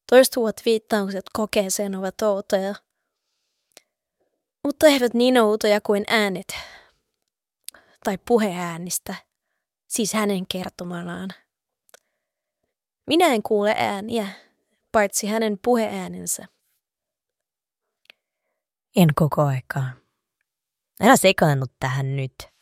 Toistuvat viittaukset kokeeseen ovat outoja, mutta eivät niin outoja kuin äänet tai puheäänistä, siis hänen kertomanaan. Minä en kuule ääniä, paitsi hänen puheäänensä. En koko aikaa. Älä sekaannut tähän nyt.